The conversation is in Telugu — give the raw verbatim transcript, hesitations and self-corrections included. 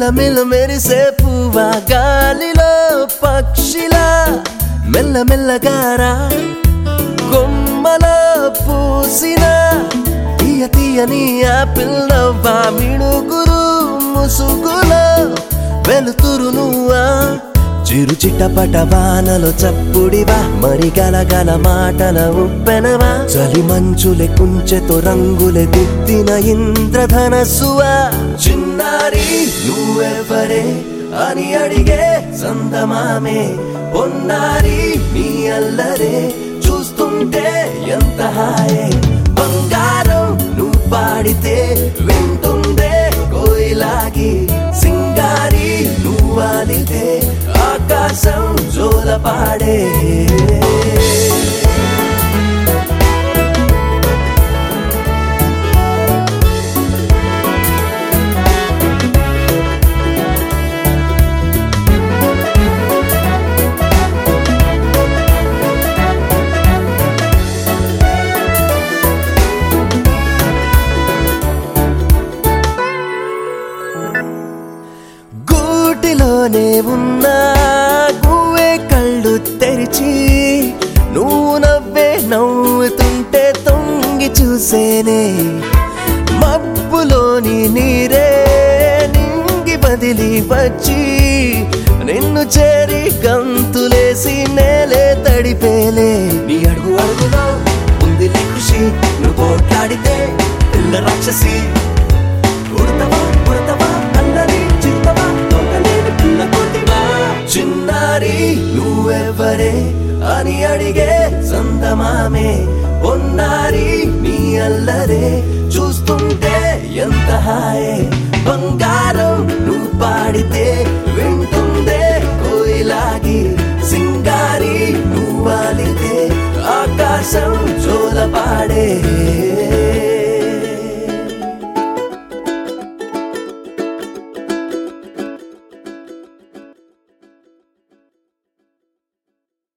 మిలమిల మెరిసే పువ్వా గాలిలో పక్షిలా మెల్లమెల్లగారా కొమ్మలో పూసిన తీయ తీయని ఆపిల్ నవ్వా మిణుగురు ముసుగులో వెలుతురు నువ్వా చిరు చిట్టపట వానలో చప్పుడివా మరి గలగల మాటల ఉప్పెనవా చలి మంచులే కుంచెతో రంగులే దిద్దిన ఇంద్రధనస్సువా చిన్నారి నువ్వెవ్వరే అని అడిగే సందమామే పొన్నారి నీ అల్లరే చూస్తుంటే ఎంత హాయే బంగారం నువ్వు పాడితే వింటుందే కోయిలాగి సింగారి నువ్వాలితే ఆకాశం జోల పాడే గూటిలోనే ఉన్నా గువ్వే కళ్ళు తెరిచి నువ్వు నవ్వే నవ్వుతుంటే తొంగి చూసేనే మబ్బులోని నీరే నింగి బదిలి వచ్చి నిన్ను చేరి గంతులేసి నేలే తడిపేలే నీ అడుగు అడుగులో ఉందిలే ఖుషి నువ్వు పోట్లాడితే పిల్ల రాక్షసి ఉడతవా ఉడతవా అన్నది చిత్తవా తోటలేని పిల్ల కొట్టివా చిన్నారి నువ్వెవ్వరే అని అడిగే సందమామే పొన్నారి నీ అల్లరే చూస్తుంటే ఎంత హాయే బంగారం నువ్వు పాడితే వింటుందే కోయిలాగి సింగారి నువ్వాలితే ఆకాశం జోల పాడే